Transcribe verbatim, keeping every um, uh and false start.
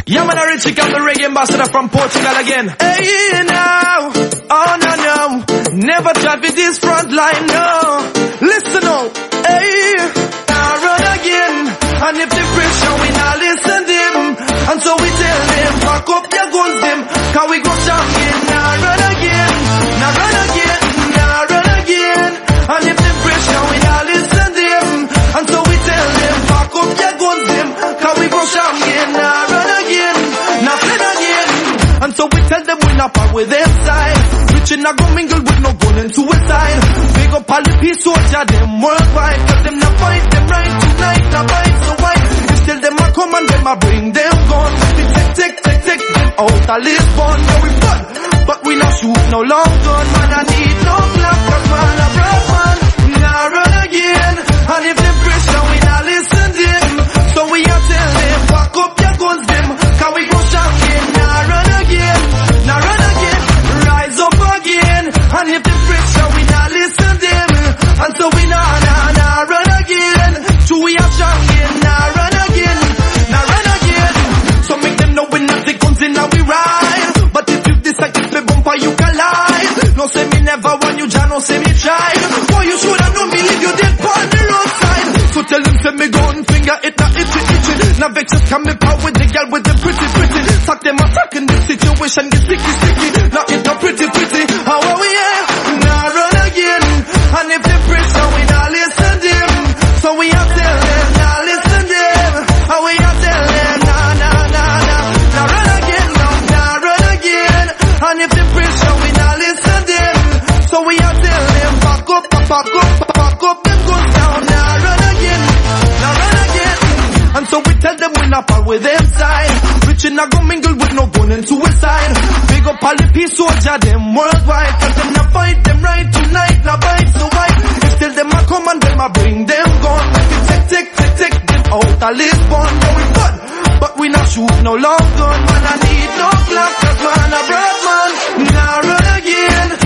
Yeah, man, I rich chick, I'm the reggae ambassador from Portugal again. Hey, now, oh no, no, never tried with this front line, no. Listen up, hey, now run again. And if the pressure, we not listen to them. And so we tell them, pack up your guns, them. Can we go champion? Now run again, now run again, now run again. And if the pressure, we not listen to them. And so we tell them, pack up your guns, them. Can we go champion? Now run again, now fled again. And so we tell them we not part with them side. Rich and not go mingle with no gun and suicide. Big up all the peace soldier, them worldwide. Cause them not fight them right tonight, not fight so white. Still them a come and them a bring them guns. They take, take, take, take them out of Lisbon. Yeah, we fun, but we not shoot no long gun. Man, I need no clap, cause man, a brave man. Now run again. And if them pressure, we not listen to them. So we a tell them, pack up your guns, them. Can we go champion? Now run again, now run again. Rise up again. And if them pressure, we not listen to them. And so we nah, nah, nah, run again. So we a champion, now run again, now run again. So make them know we not the guns in now we ride. But if you decide to play bumper, you can lie. No say me never want you, Jah, no say me try. Boy, you shoulda know me, leave you dead on the roadside. So tell them say me gun finger, it not itchy, itchy. Now vexes come me power with the girl with them pretty, pretty. Suck them attacking the situation, get sticky, sticky. Now it not pretty, pretty. How are we here? Now run again. And if they pressure, we not listen to them. So we have tell them, now listen to them. And we have tell them, nah, nah, nah, nah. Now run again, now, now run again. And if they pressure, we not listen to them. So we have tell them, back up, back up, back up, them guns down. Now run again, now run again. And so we tell them we not part with them side. Rich and not go mingle with no gun and suicide. Big up all the peace soldier, them worldwide. Cause them not fight them right tonight, not fight so white. Still them a come and them a bring them gun. Take, take, take, take them out of Lisbon. Yeah, we fun, but we not shoot no long gun. Man, I need no clock, cause man a brave man. Now run again.